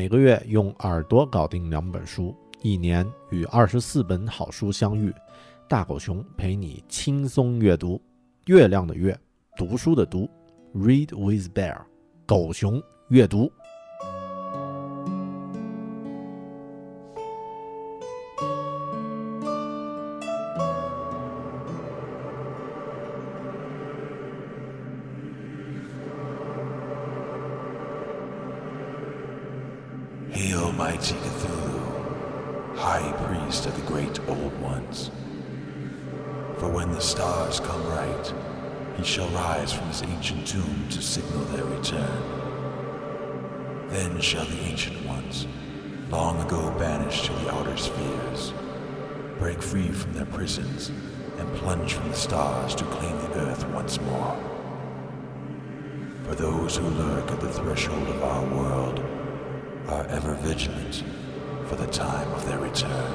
每个月用耳朵搞定2本书，一年与24本好书相遇。大狗熊陪你轻松阅读。月亮的月，读书的读 ，Read with Bear， 狗熊阅读。 Hail, mighty Cthulhu, high priest of the great old ones. For when the stars come right, he shall rise from his ancient tomb to signal their return. Then shall the ancient ones, long ago banished to the outer spheres, break free from their prisons and plunge from the stars to claim the earth once more. For those who lurk at the threshold of our world are ever vigilant for the time of their return.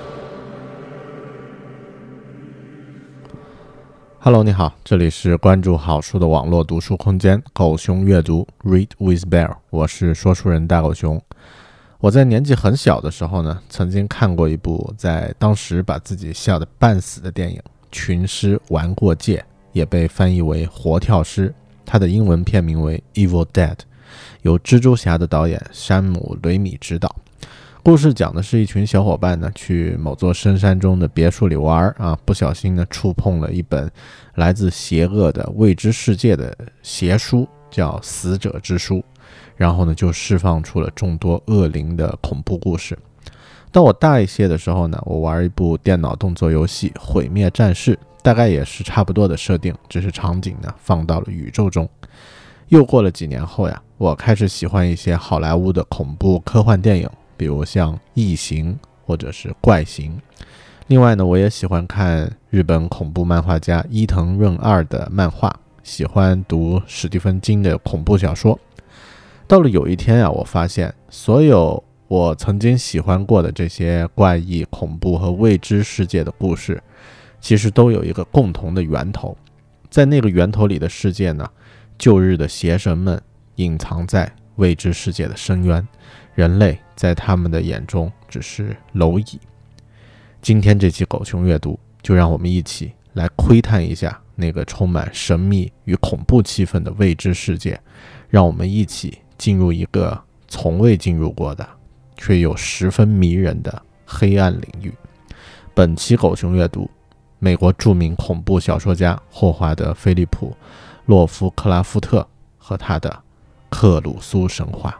Hello， 你好，这里是关注好书的网络读书空间，狗熊阅读 Read with Bear， 我是说书人大狗熊。我在年纪很小的时候呢，曾经看过一部在当时把自己笑得半死的电影《群尸玩过界》，也被翻译为活跳尸，它的英文片名为 Evil Dead， 由蜘蛛侠的导演山姆·雷米执导。故事讲的是一群小伙伴呢，去某座深山中的别墅里玩不小心呢触碰了一本来自邪恶的未知世界的邪书，叫《死者之书》，然后呢就释放出了众多恶灵的恐怖故事。到我大一些的时候呢，我玩一部电脑动作游戏《毁灭战士》，大概也是差不多的设定，只是场景呢放到了宇宙中。又过了几年后呀，我开始喜欢一些好莱坞的恐怖科幻电影，比如像《异形》或者是《怪形》。另外呢，我也喜欢看日本恐怖漫画家伊藤润二的漫画，喜欢读史蒂芬金的恐怖小说。到了有一天啊，我发现所有我曾经喜欢过的这些怪异、恐怖和未知世界的故事，其实都有一个共同的源头。在那个源头里的世界呢，旧日的邪神们隐藏在未知世界的深渊，人类在他们的眼中只是蝼蚁。今天这期狗熊阅读，就让我们一起来窥探一下那个充满神秘与恐怖气氛的未知世界，让我们一起进入一个从未进入过的却又十分迷人的黑暗领域。本期狗熊阅读，美国著名恐怖小说家霍华德·菲利普·洛夫克拉夫特和他的克鲁苏神话。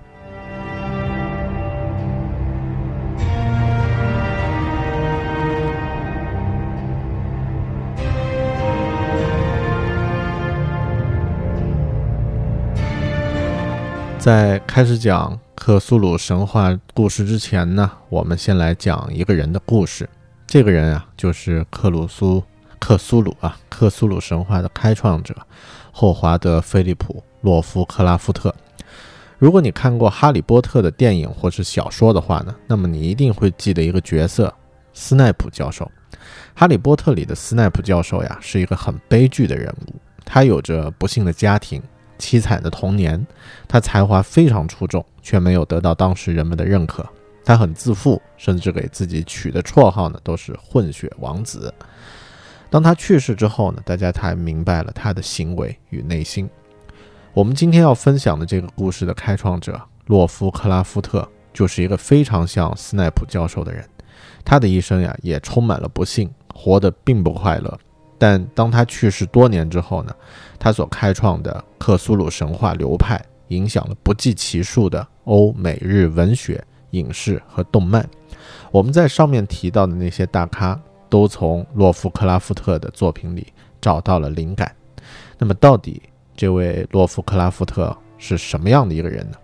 在开始讲克苏鲁神话故事之前呢，我们先来讲一个人的故事。这个人啊，就是克苏鲁神话的开创者霍华德·菲利普·洛夫克拉夫特。如果你看过哈利波特的电影或是小说的话呢，那么你一定会记得一个角色，斯奈普教授。哈利波特里的斯奈普教授呀，是一个很悲剧的人物，他有着不幸的家庭，凄惨的童年，他才华非常出众，却没有得到当时人们的认可。他很自负，甚至给自己取的绰号呢都是混血王子。当他去世之后呢，大家才明白了他的行为与内心。我们今天要分享的这个故事的开创者洛夫克拉夫特，就是一个非常像斯奈普教授的人。他的一生呀，也充满了不幸，活得并不快乐。但当他去世多年之后呢，他所开创的克苏鲁神话流派影响了不计其数的欧美日文学、影视和动漫。我们在上面提到的那些大咖都从洛夫克拉夫特的作品里找到了灵感。那么到底这位洛夫克拉夫特是什么样的一个人呢？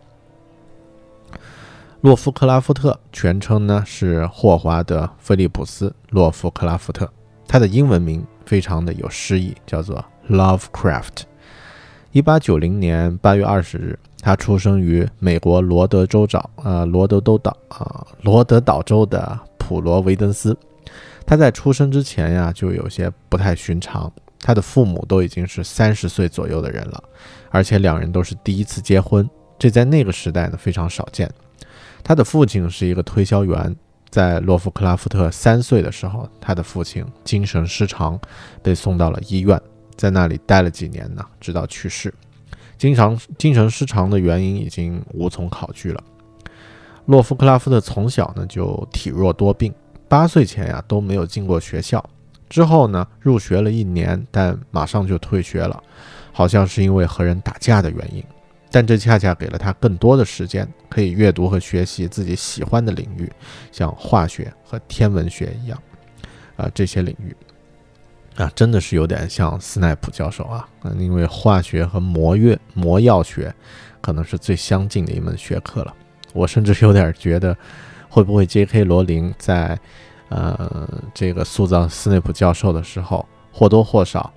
洛夫克拉夫特全称呢是霍华德·菲利普斯·洛夫克拉夫特，他的英文名非常的有诗意，叫做 Lovecraft。 1890年8月20日，他出生于美国罗德岛州的普罗维登斯。他在出生之前呀，就有些不太寻常。他的父母都已经是30岁左右的人了，而且两人都是第一次结婚，这在那个时代呢非常少见。 他的父亲是一个推销员，在洛夫克拉夫特3岁的时候，他的父亲精神失常，被送到了医院，在那里待了几年呢，直到去世。精神失常的原因已经无从考据了。洛夫克拉夫特从小呢就体弱多病，8岁前呀都没有进过学校，之后呢入学了1年，但马上就退学了，好像是因为和人打架的原因。但这恰恰给了他更多的时间，可以阅读和学习自己喜欢的领域，像化学和天文学一样，这些领域真的是有点像斯奈普教授因为化学和魔药学可能是最相近的一门学科了。我甚至有点觉得，会不会 J.K. 罗琳在这个塑造斯内普教授的时候，或多或少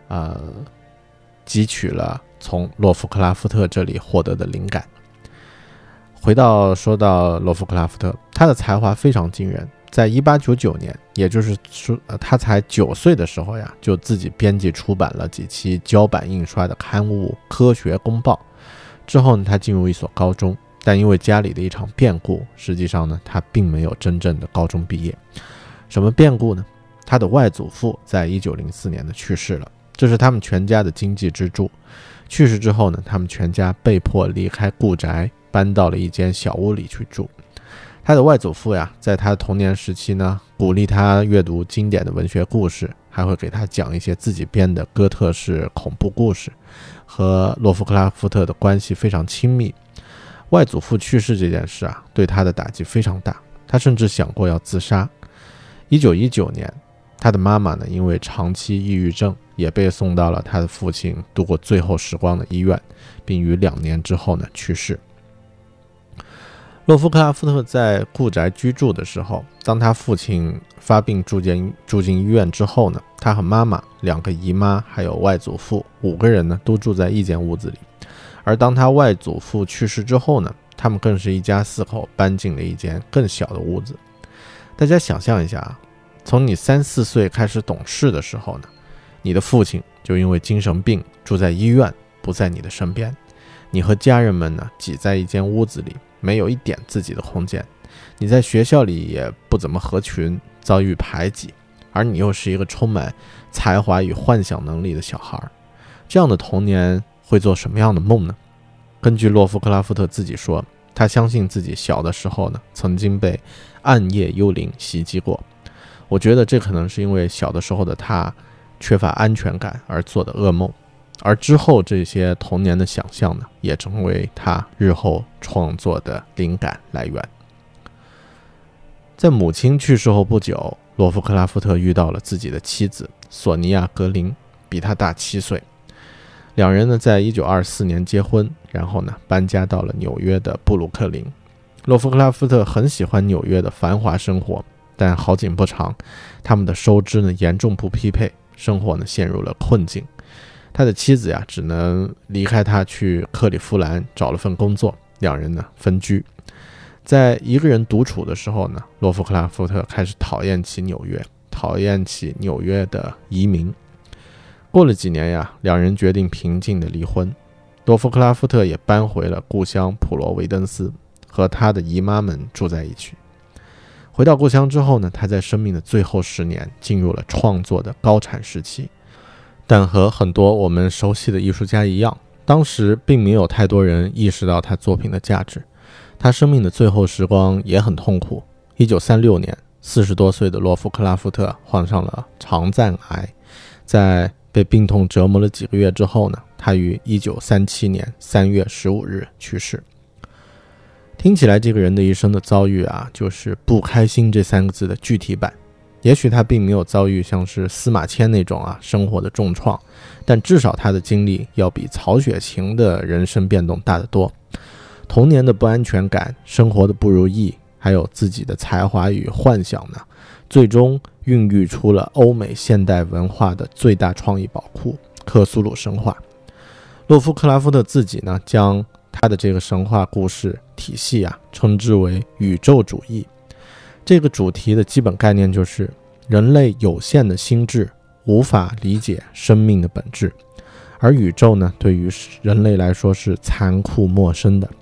汲取了从洛夫克拉夫特这里获得的灵感。说到洛夫克拉夫特，他的才华非常惊人。在1899年，也就是说他才9岁的时候呀，就自己编辑出版了几期胶版印刷的刊物《科学公报》。之后呢，他进入一所高中，但因为家里的一场变故，实际上呢，他并没有真正的高中毕业。什么变故呢？他的外祖父在1904年的去世了，这是他们全家的经济支柱。去世之后呢，他们全家被迫离开故宅，搬到了一间小屋里去住。他的外祖父呀，在他的童年时期呢，鼓励他阅读经典的文学故事，还会给他讲一些自己编的哥特式恐怖故事，和洛夫克拉夫特的关系非常亲密。外祖父去世这件事对他的打击非常大，他甚至想过要自杀。1919年，他的妈妈呢，因为长期抑郁症，也被送到了他的父亲度过最后时光的医院，并于2年之后呢去世。洛夫克拉夫特在故宅居住的时候，当他父亲发病住进医院之后呢，他和妈妈、2个姨妈还有外祖父5个人呢都住在一间屋子里。而当他外祖父去世之后呢，他们更是一家4口搬进了一间更小的屋子。大家想象一下从你3、4岁开始懂事的时候呢，你的父亲就因为精神病住在医院，不在你的身边，你和家人们呢挤在一间屋子里，没有一点自己的空间，你在学校里也不怎么合群，遭遇排挤，而你又是一个充满才华与幻想能力的小孩，这样的童年会做什么样的梦呢？根据洛夫克拉夫特自己说，他相信自己小的时候呢，曾经被暗夜幽灵袭击过。我觉得这可能是因为小的时候的他缺乏安全感而做的噩梦，而之后这些童年的想象呢，也成为他日后创作的灵感来源。在母亲去世后不久，洛夫克拉夫特遇到了自己的妻子索尼娅·格林，比他大7岁。2人呢在1924年结婚，然后呢搬家到了纽约的布鲁克林。洛夫克拉夫特很喜欢纽约的繁华生活，但好景不长，他们的收支呢严重不匹配，生活呢陷入了困境。他的妻子呀只能离开他去克利夫兰找了份工作，2人呢分居。在一个人独处的时候呢，洛夫克拉夫特开始讨厌起纽约，讨厌起纽约的移民。过了几年呀，2人决定平静的离婚。洛夫克拉夫特也搬回了故乡普罗维登斯，和他的姨妈们住在一起。回到故乡之后呢，他在生命的最后10年进入了创作的高产时期。但和很多我们熟悉的艺术家一样，当时并没有太多人意识到他作品的价值。他生命的最后时光也很痛苦。1936年，40多岁的洛夫克拉夫特患上了肠脏癌，在被病痛折磨了几个月之后呢，他于1937年3月15日去世。听起来这个人的一生的遭遇就是不开心这3个字的具体版。也许他并没有遭遇像是司马迁那种生活的重创，但至少他的经历要比曹雪芹的人生变动大得多。童年的不安全感，生活的不如意，还有自己的才华与幻想呢，最终孕育出了欧美现代文化的最大创意宝库——克苏鲁神话。洛夫克拉夫特自己呢，将他的这个神话故事体系称之为宇宙主义。这个主题的基本概念就是人类有限的心智无法理解生命的本质，而宇宙呢，对于人类来说是残酷陌生的。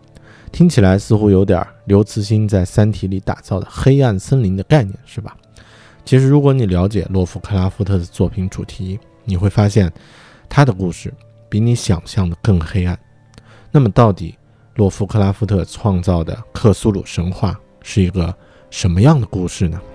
听起来似乎有点刘慈欣在《三体》里打造的黑暗森林的概念，是吧？其实如果你了解洛夫克拉夫特的作品主题，你会发现他的故事比你想象的更黑暗。那么到底洛夫克拉夫特创造的克苏鲁神话是一个什么样的故事呢？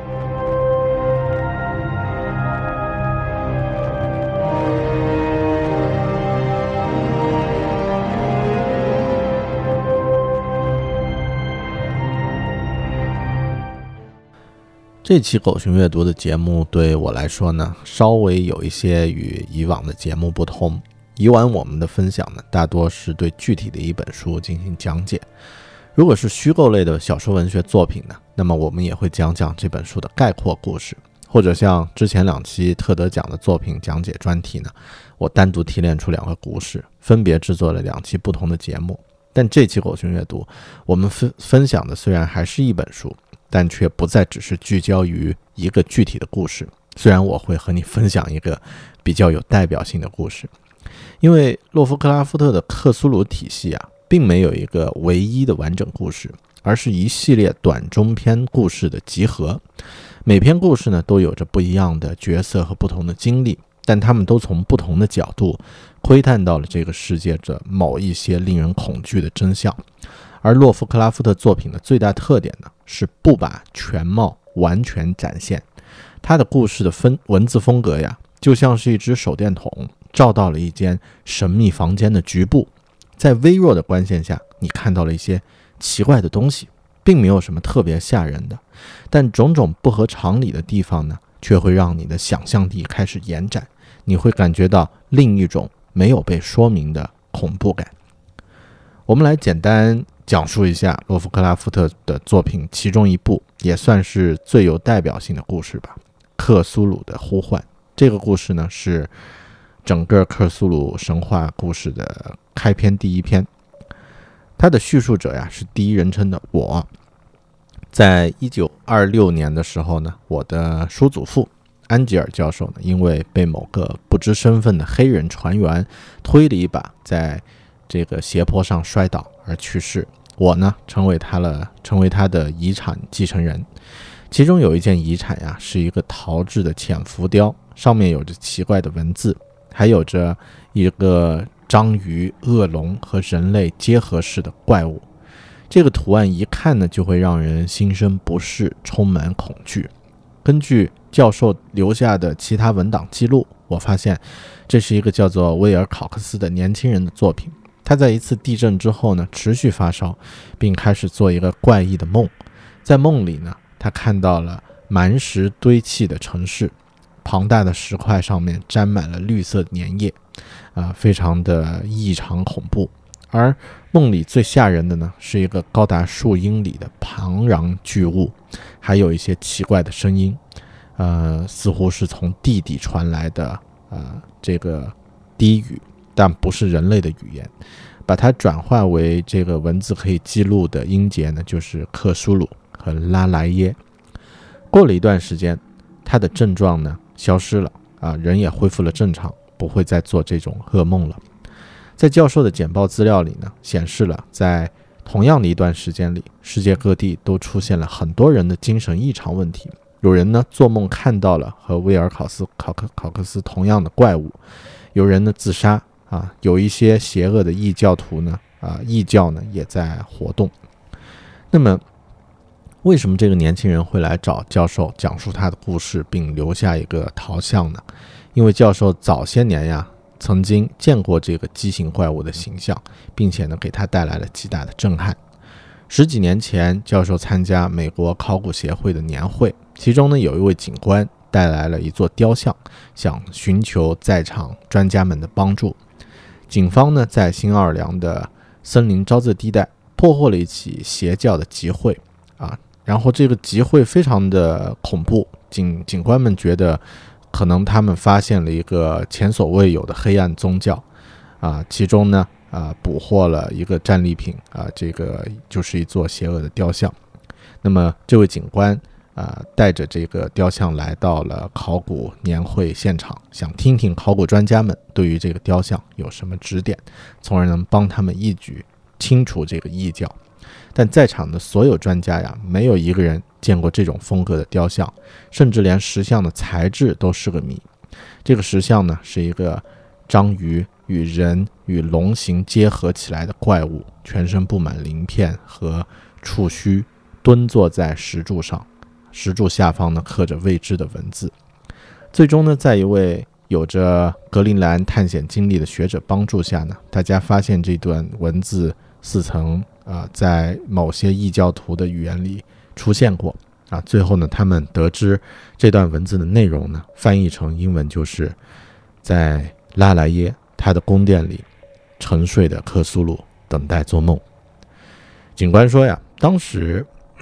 这期狗熊阅读的节目对我来说呢，稍微有一些与以往的节目不同。以往我们的分享呢，大多是对具体的一本书进行讲解。如果是虚构类的小说文学作品呢，那么我们也会讲讲这本书的概括故事，或者像之前2期特得奖的作品讲解专题呢，我单独提炼出2个故事，分别制作了2期不同的节目。但这期狗熊阅读，我们分享的虽然还是一本书，但却不再只是聚焦于一个具体的故事。虽然我会和你分享一个比较有代表性的故事，因为洛夫克拉夫特的克苏鲁体系并没有一个唯一的完整故事，而是一系列短中篇故事的集合。每篇故事呢，都有着不一样的角色和不同的经历，但他们都从不同的角度窥探到了这个世界的某一些令人恐惧的真相。而洛夫克拉夫特作品的最大特点呢，是不把全貌完全展现。他的故事的文字风格就像是一只手电筒照到了一间神秘房间的局部，在微弱的光线下，你看到了一些奇怪的东西，并没有什么特别吓人的，但种种不合常理的地方呢，却会让你的想象力开始延展，你会感觉到另一种没有被说明的恐怖感。我们来简单讲述一下洛夫克拉夫特的作品其中一部也算是最有代表性的故事吧，克苏鲁的呼唤。这个故事呢，是整个克苏鲁神话故事的开篇第一篇。它的叙述者是第一人称的我。在1926年的时候呢，我的叔祖父安吉尔教授呢，因为被某个不知身份的黑人船员推了一把，在这个斜坡上摔倒而去世。我呢，成为他的遗产继承人。其中有一件遗产是一个陶制的浅浮雕，上面有着奇怪的文字，还有着一个章鱼、恶龙和人类结合式的怪物。这个图案一看呢，就会让人心生不适，充满恐惧。根据教授留下的其他文档记录，我发现这是一个叫做威尔考克斯的年轻人的作品。他在一次地震之后呢，持续发烧，并开始做一个怪异的梦。在梦里呢，他看到了蛮石堆砌的城市，庞大的石块上面沾满了绿色粘液，非常的异常恐怖。而梦里最吓人的呢，是一个高达数英里的庞然巨物，还有一些奇怪的声音，似乎是从地底传来的这个低语，但不是人类的语言。把它转化为这个文字可以记录的音节呢，就是克苏鲁和拉莱耶。过了一段时间，他的症状呢消失了，人也恢复了正常，不会再做这种噩梦了。在教授的简报资料里呢，显示了在同样的一段时间里，世界各地都出现了很多人的精神异常问题。有人呢做梦看到了和威尔考克斯同样的怪物，有人呢自杀，有一些邪恶的异教徒呢，异教呢也在活动。那么为什么这个年轻人会来找教授讲述他的故事，并留下一个陶像呢？因为教授早些年曾经见过这个畸形怪物的形象，并且呢给他带来了极大的震撼。10几年前，教授参加美国考古协会的年会，其中呢有一位警官带来了一座雕像，想寻求在场专家们的帮助。警方呢在新奥尔良的森林沼泽地带破获了一起邪教的集会，然后这个集会非常的恐怖，警官们觉得可能他们发现了一个前所未有的黑暗宗教，其中呢捕获了一个战利品，这个就是一座邪恶的雕像。那么这位警官带着这个雕像来到了考古年会现场，想听听考古专家们对于这个雕像有什么指点，从而能帮他们一举清除这个异教。但在场的所有专家呀，没有一个人见过这种风格的雕像，甚至连石像的材质都是个谜。这个石像呢，是一个章鱼与人与龙形结合起来的怪物，全身布满鳞片和触须，蹲坐在石柱上，石柱下方呢刻着未知的文字。最终呢，在一位有着格陵兰探险经历的学者帮助下呢，大家发现这段文字似曾在某些异教徒的语言里出现过最后呢，他们得知这段文字的内容呢，翻译成英文就是在拉莱耶他的宫殿里，沉睡的克苏鲁等待做梦。警官说呀，当时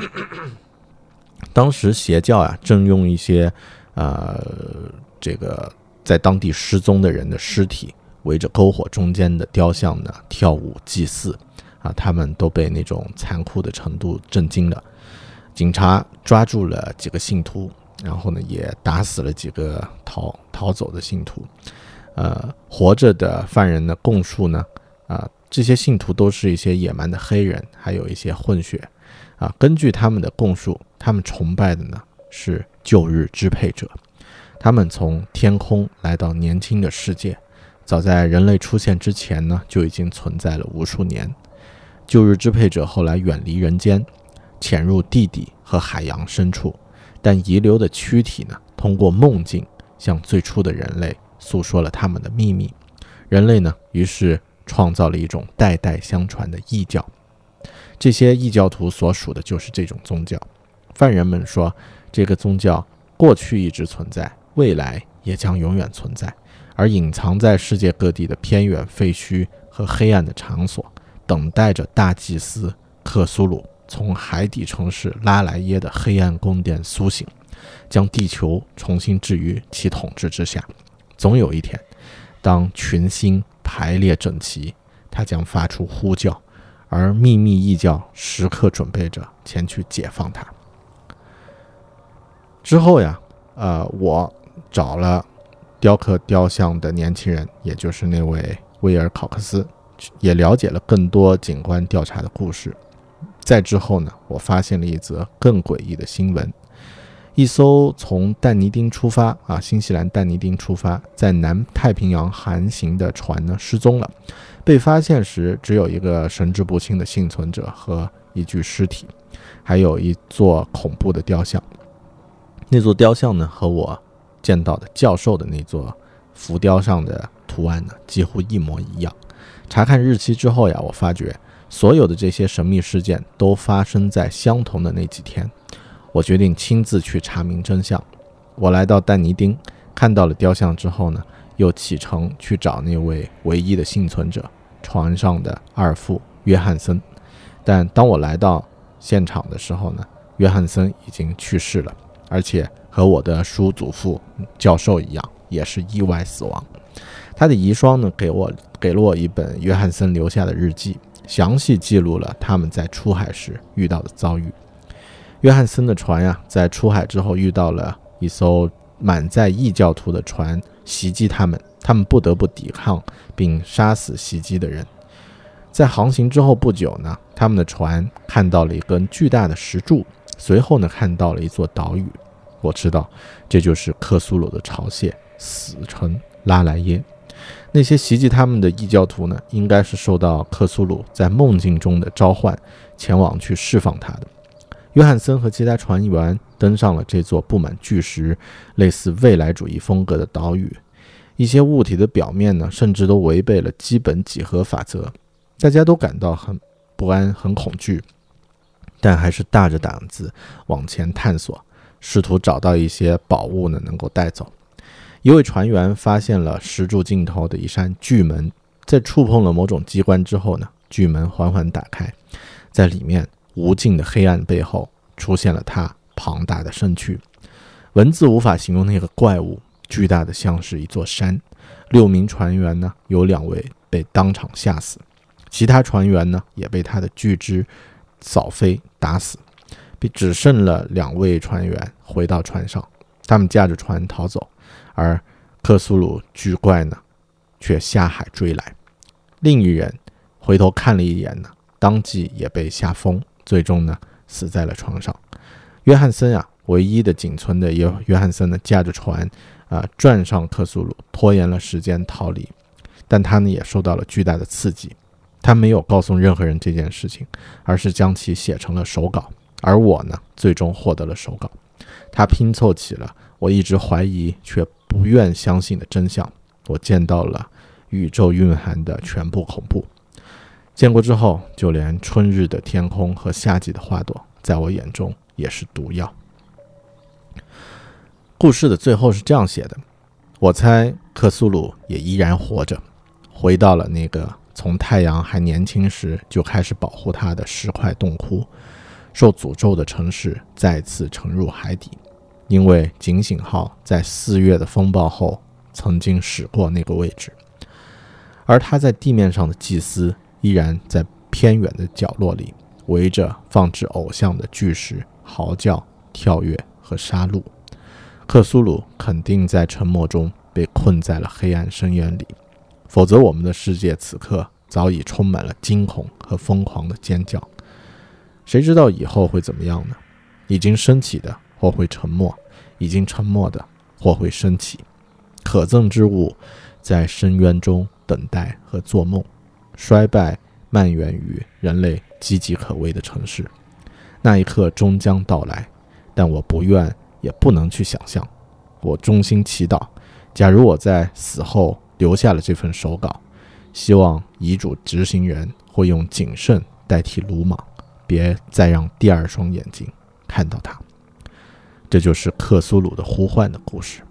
邪教呀正用一些这个在当地失踪的人的尸体围着篝火中间的雕像呢跳舞祭祀他们都被那种残酷的程度震惊了。警察抓住了几个信徒，然后呢也打死了几个逃走的信徒。活着的犯人的供述呢这些信徒都是一些野蛮的黑人，还有一些混血根据他们的供述，他们崇拜的呢是旧日支配者。他们从天空来到年轻的世界，早在人类出现之前呢就已经存在了无数年。旧日支配者后来远离人间，潜入地底和海洋深处，但遗留的躯体呢，通过梦境向最初的人类诉说了他们的秘密。人类呢，于是创造了一种代代相传的异教。这些异教徒所属的就是这种宗教。犯人们说，这个宗教过去一直存在，未来也将永远存在，而隐藏在世界各地的偏远废墟和黑暗的场所，等待着大祭司克苏鲁从海底城市拉莱耶的黑暗宫殿苏醒，将地球重新置于其统治之下。总有一天，当群星排列整齐，他将发出呼叫，而秘密异教时刻准备着前去解放他。之后呀，我找了雕刻雕像的年轻人，也就是那位威尔考克斯，也了解了更多警官调查的故事。再之后呢，我发现了一则更诡异的新闻。一艘从但尼丁出发新西兰但尼丁出发，在南太平洋航行的船呢失踪了。被发现时，只有一个神志不清的幸存者和一具尸体，还有一座恐怖的雕像。那座雕像呢，和我见到的教授的那座浮雕上的图案呢，几乎一模一样。查看日期之后呀，我发觉所有的这些神秘事件都发生在相同的那几天。我决定亲自去查明真相。我来到但尼丁，看到了雕像之后呢，又启程去找那位唯一的幸存者，船上的二副约翰森。但当我来到现场的时候呢，约翰森已经去世了，而且和我的叔祖父教授一样，也是意外死亡。他的遗孀呢，给了我一本约翰森留下的日记，详细记录了他们在出海时遇到的遭遇。约翰森的船呀，在出海之后遇到了一艘满载异教徒的船袭击他们不得不抵抗并杀死袭击的人。在航行之后不久呢，他们的船看到了一根巨大的石柱，随后呢看到了一座岛屿。我知道这就是克苏鲁的巢穴，死城拉莱耶。那些袭击他们的异教徒呢，应该是受到克苏鲁在梦境中的召唤，前往去释放他的。约翰森和其他船员登上了这座布满巨石、类似未来主义风格的岛屿。一些物体的表面呢，甚至都违背了基本几何法则。大家都感到很不安、很恐惧，但还是大着胆子往前探索，试图找到一些宝物呢能够带走。一位船员发现了石柱尽头的一扇巨门，在触碰了某种机关之后呢，巨门缓缓打开，在里面无尽的黑暗背后出现了他庞大的身躯。文字无法形容那个怪物，巨大的像是一座山。6名船员呢，有2位被当场吓死，其他船员呢也被他的巨肢扫飞打死，并只剩了2位船员回到船上。他们驾着船逃走，而克苏鲁巨怪呢却下海追来。另一人回头看了一眼呢， 当即也被吓疯，最终呢死在了床上。约翰森唯一的仅存的约翰森呢，驾着船转上克苏鲁，拖延了时间逃离。但他呢也受到了巨大的刺激，他没有告诉任何人这件事情，而是将其写成了手稿。而我呢，最终获得了手稿。他拼凑起了我一直怀疑却不愿相信的真相。我见到了宇宙蕴含的全部恐怖。见过之后，就连春日的天空和夏季的花朵，在我眼中也是毒药。故事的最后是这样写的：我猜克苏鲁也依然活着，回到了那个从太阳还年轻时就开始保护他的石块洞窟，受诅咒的城市再次沉入海底，因为警醒号在4月的风暴后曾经驶过那个位置，而他在地面上的祭司依然在偏远的角落里围着放置偶像的巨石嚎叫、跳跃和杀戮。克苏鲁肯定在沉默中被困在了黑暗深渊里，否则我们的世界此刻早已充满了惊恐和疯狂的尖叫。谁知道以后会怎么样呢？已经升起的或会沉默，已经沉默的或会升起。可憎之物在深渊中等待和做梦，衰败蔓延于人类岌岌可危的城市。那一刻终将到来，但我不愿也不能去想象。我衷心祈祷，假如我在死后留下了这份手稿，希望遗嘱执行人会用谨慎代替鲁莽，别再让第二双眼睛看到它。这就是克苏鲁的呼唤的故事。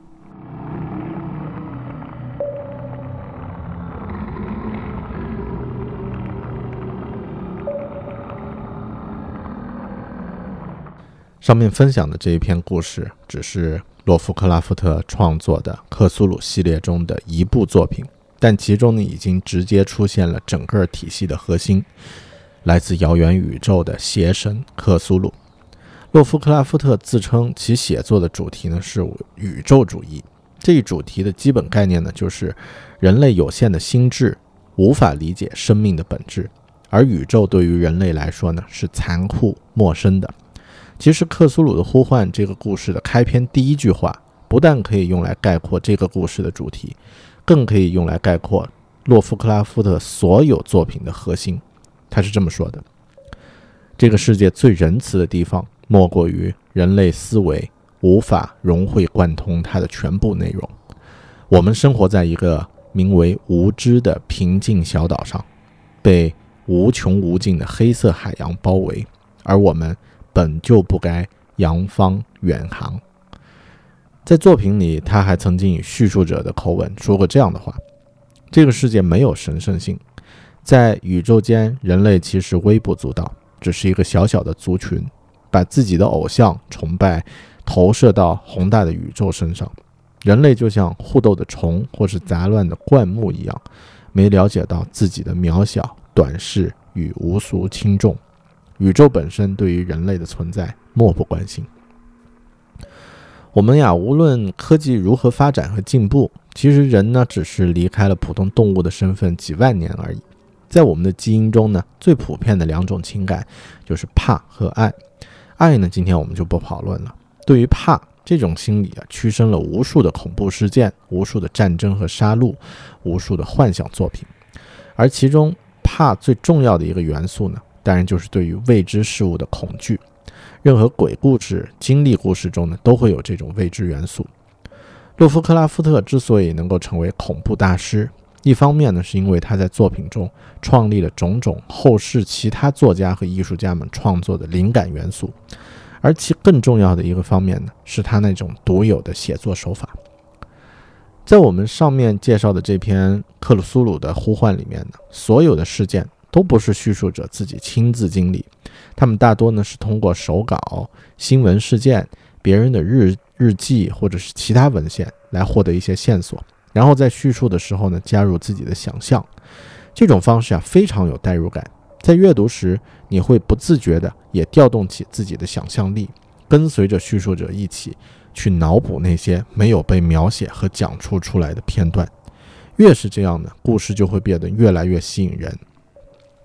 上面分享的这一篇故事只是洛夫克拉夫特创作的克苏鲁系列中的一部作品，但其中呢已经直接出现了整个体系的核心，来自遥远宇宙的邪神克苏鲁。洛夫克拉夫特自称其写作的主题呢是宇宙主义，这一主题的基本概念呢就是人类有限的心智无法理解生命的本质，而宇宙对于人类来说呢是残酷陌生的。其实克苏鲁的呼唤这个故事的开篇第一句话不但可以用来概括这个故事的主题，更可以用来概括洛夫克拉夫特所有作品的核心。他是这么说的：这个世界最仁慈的地方莫过于人类思维无法融会贯通它的全部内容。我们生活在一个名为无知的平静小岛上，被无穷无尽的黑色海洋包围，而我们本就不该扬帆远航。在作品里，他还曾经以叙述者的口吻说过这样的话：这个世界没有神圣性，在宇宙间人类其实微不足道，只是一个小小的族群，把自己的偶像崇拜投射到宏大的宇宙身上。人类就像互斗的虫或是杂乱的灌木一样，没了解到自己的渺小、短视与无俗轻重。宇宙本身对于人类的存在漠不关心。我们无论科技如何发展和进步，其实人呢只是离开了普通动物的身份几万年而已。在我们的基因中呢，最普遍的两种情感就是怕和爱。爱呢，今天我们就不讨论了。对于怕这种心理驱生了无数的恐怖事件，无数的战争和杀戮，无数的幻想作品。而其中怕最重要的一个元素呢，当然就是对于未知事物的恐惧。任何鬼故事、经历故事中呢，都会有这种未知元素。洛夫克拉夫特之所以能够成为恐怖大师，一方面呢，是因为他在作品中创立了种种后世其他作家和艺术家们创作的灵感元素，而其更重要的一个方面呢，是他那种独有的写作手法。在我们上面介绍的这篇克鲁苏鲁的呼唤里面呢，所有的事件都不是叙述者自己亲自经历，他们大多呢是通过手稿、新闻事件、别人的日记或者是其他文献来获得一些线索，然后在叙述的时候呢加入自己的想象。这种方式非常有代入感，在阅读时你会不自觉的也调动起自己的想象力，跟随着叙述者一起去脑补那些没有被描写和讲述出来的片段。越是这样呢，故事就会变得越来越吸引人。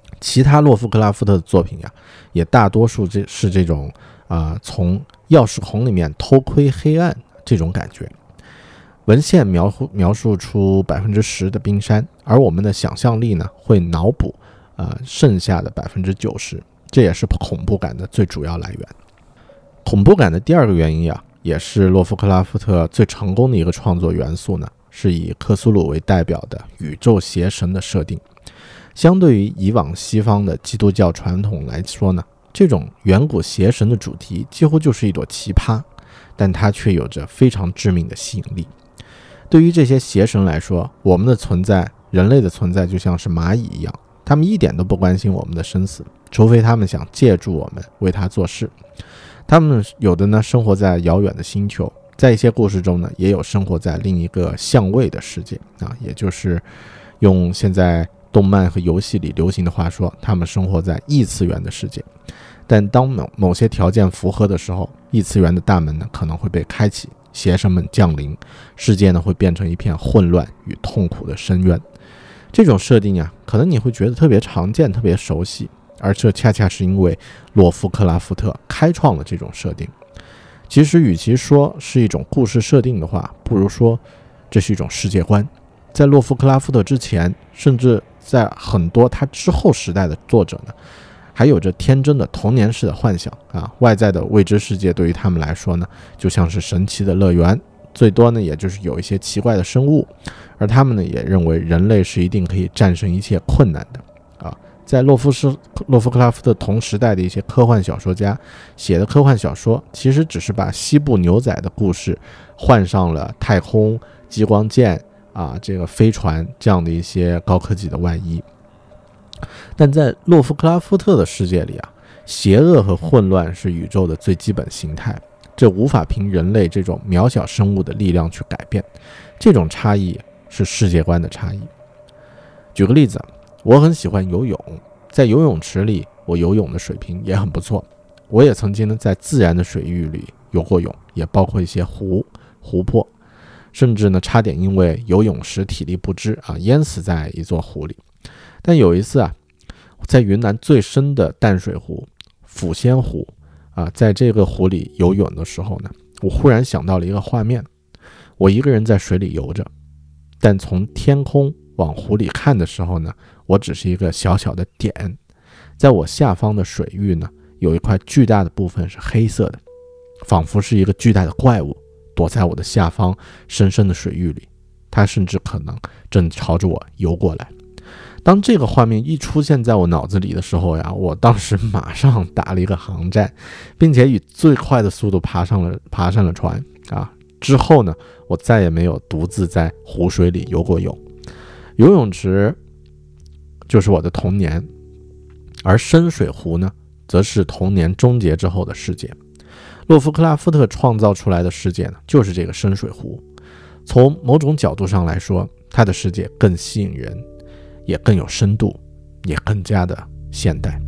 其他洛夫克拉夫特的作品呀，也大多数是这种从钥匙孔里面偷窥黑暗这种感觉。文献描述出10%的冰山，而我们的想象力呢会脑补剩下的90%，这也是恐怖感的最主要来源。恐怖感的第二个原因呀，也是洛夫克拉夫特最成功的一个创作元素呢，是以克苏鲁为代表的宇宙邪神的设定。相对于以往西方的基督教传统来说呢，这种远古邪神的主题几乎就是一朵奇葩，但它却有着非常致命的吸引力。对于这些邪神来说，我们的存在，人类的存在就像是蚂蚁一样，他们一点都不关心我们的生死，除非他们想借助我们为他做事。他们有的呢生活在遥远的星球，在一些故事中呢也有生活在另一个相位的世界也就是用现在动漫和游戏里流行的话说，他们生活在异次元的世界。但当某些条件符合的时候，异次元的大门呢可能会被开启，邪神们降临，世界呢会变成一片混乱与痛苦的深渊。这种设定可能你会觉得特别常见，特别熟悉，而这恰恰是因为洛夫克拉夫特开创了这种设定。其实与其说是一种故事设定的话，不如说这是一种世界观。在洛夫克拉夫特之前，甚至在很多他之后时代的作者呢，还有着天真的童年式的幻想外在的未知世界对于他们来说呢，就像是神奇的乐园，最多呢也就是有一些奇怪的生物，而他们呢也认为人类是一定可以战胜一切困难的在洛夫克拉夫特同时代的一些科幻小说家写的科幻小说，其实只是把西部牛仔的故事换上了太空、激光剑这个飞船这样的一些高科技的外衣。但在洛夫克拉夫特的世界里邪恶和混乱是宇宙的最基本形态，这无法凭人类这种渺小生物的力量去改变。这种差异是世界观的差异。举个例子，我很喜欢游泳，在游泳池里，我游泳的水平也很不错。我也曾经呢在自然的水域里游过泳，也包括一些湖泊，甚至呢差点因为游泳时体力不支淹死在一座湖里。但有一次在云南最深的淡水湖抚仙湖在这个湖里游泳的时候呢，我忽然想到了一个画面。我一个人在水里游着，但从天空往湖里看的时候呢，我只是一个小小的点。在我下方的水域呢，有一块巨大的部分是黑色的，仿佛是一个巨大的怪物躲在我的下方深深的水域里，它甚至可能正朝着我游过来。当这个画面一出现在我脑子里的时候我当时马上打了一个航站，并且以最快的速度爬上了船之后呢，我再也没有独自在湖水里游过泳。游泳池就是我的童年，而深水湖呢，则是童年终结之后的世界。洛夫克拉夫特创造出来的世界呢，就是这个深水湖。从某种角度上来说，他的世界更吸引人，也更有深度，也更加的现代。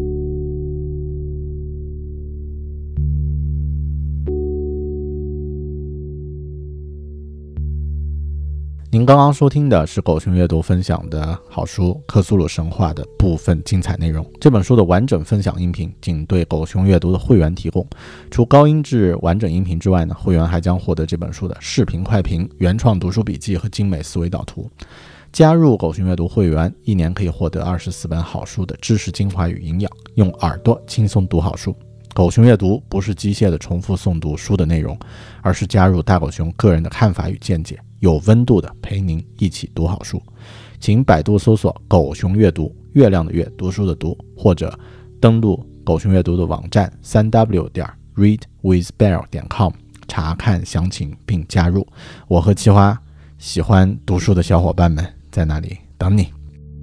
您刚刚收听的是狗熊阅读分享的好书《克苏鲁神话》的部分精彩内容。这本书的完整分享音频仅对狗熊阅读的会员提供，除高音质完整音频之外呢，会员还将获得这本书的视频快评、原创读书笔记和精美思维导图。加入狗熊阅读会员，1年可以获得24本好书的知识精华与营养，用耳朵轻松读好书。狗熊阅读不是机械的重复诵读书的内容，而是加入大狗熊个人的看法与见解，有温度的陪您一起读好书。请百度搜索狗熊阅读，月亮的月，读书的读，或者登录狗熊阅读的网站 3w.readwithbear.com 查看详情并加入。我和奇花喜欢读书的小伙伴们在那里等你。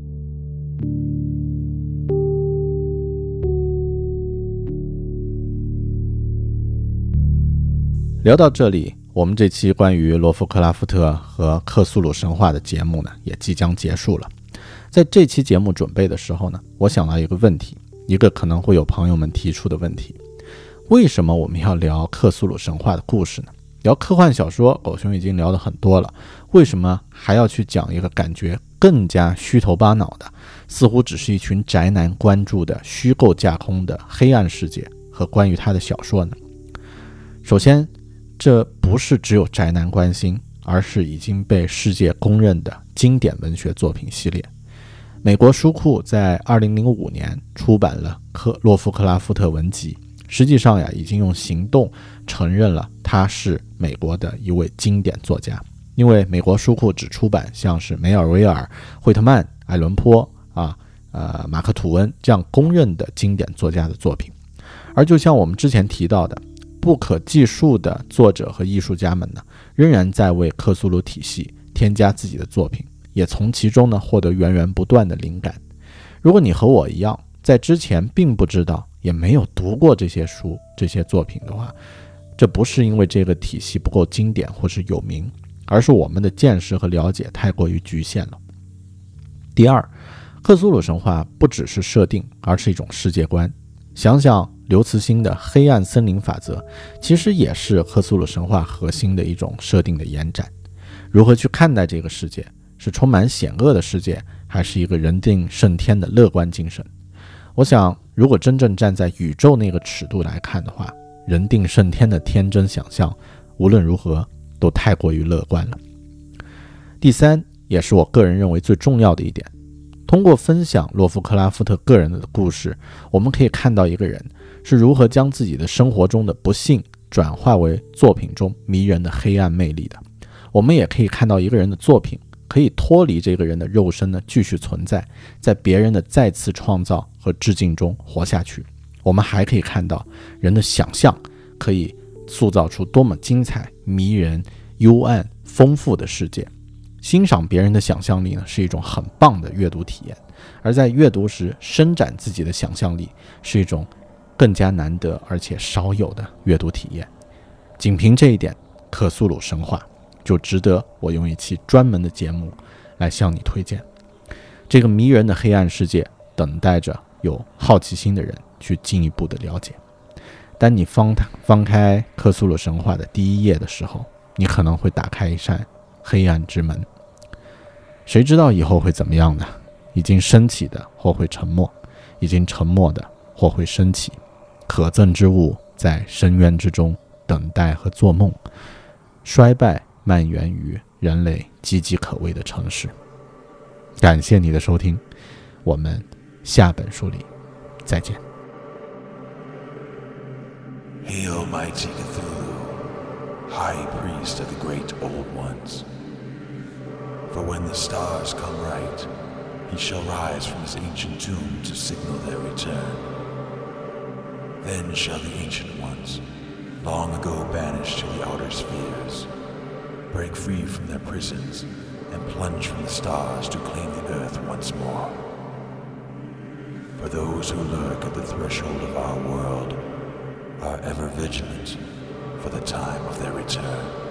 聊到这里，我们这期关于罗夫克拉夫特和克苏鲁神话的节目呢，也即将结束了。在这期节目准备的时候呢，我想到一个问题，一个可能会有朋友们提出的问题：为什么我们要聊克苏鲁神话的故事呢？ 聊科幻小说，狗熊已经聊得很多了，为什么还要去讲一个感觉更加虚头巴脑的，似乎只是一群宅男关注的虚构架空的黑暗世界和关于他的小说呢？首先，这不是只有宅男关心，而是已经被世界公认的经典文学作品系列。美国书库在2005年出版了洛夫克拉夫特文集，实际上已经用行动承认了他是美国的一位经典作家。因为美国书库只出版像是梅尔维尔、惠特曼、爱伦坡马克吐温这样公认的经典作家的作品。而就像我们之前提到的，不可计数的作者和艺术家们呢，仍然在为克苏鲁体系添加自己的作品，也从其中呢获得源源不断的灵感。如果你和我一样，在之前并不知道，也没有读过这些书、这些作品的话，这不是因为这个体系不够经典或是有名，而是我们的见识和了解太过于局限了。第二，克苏鲁神话不只是设定，而是一种世界观。想想刘慈欣的黑暗森林法则，其实也是克苏鲁神话核心的一种设定的延展。如何去看待这个世界，是充满险恶的世界，还是一个人定胜天的乐观精神？我想，如果真正站在宇宙那个尺度来看的话，人定胜天的天真想象，无论如何都太过于乐观了。第三，也是我个人认为最重要的一点，通过分享洛夫克拉夫特个人的故事，我们可以看到一个人是如何将自己的生活中的不幸转化为作品中迷人的黑暗魅力的。我们也可以看到一个人的作品可以脱离这个人的肉身呢，继续存在，在别人的再次创造和致敬中活下去。我们还可以看到人的想象可以塑造出多么精彩、迷人、幽暗、丰富的世界。欣赏别人的想象力呢，是一种很棒的阅读体验，而在阅读时伸展自己的想象力，是一种更加难得而且少有的阅读体验。仅凭这一点，克苏鲁神话就值得我用一期专门的节目来向你推荐。这个迷人的黑暗世界等待着有好奇心的人去进一步的了解。当你翻开克苏鲁神话的第一页的时候，你可能会打开一扇黑暗之门。谁知道以后会怎么样呢？已经升起的或会沉没，已经沉没的或会升起。可憎之物在深渊之中等待和做梦，衰败蔓延于人类岌岌可危的城市。感谢你的收听，我们下本书里再见。 Hail, mighty Cthulhu, High Priest of the Great Old Ones. For when the stars come right, he shall rise from his ancient tomb to signal their return. Then shall the ancient ones, long ago banished to the outer spheres, break free from their prisons and plunge from the stars to claim the earth once more. For those who lurk at the threshold of our world are ever vigilant for the time of their return.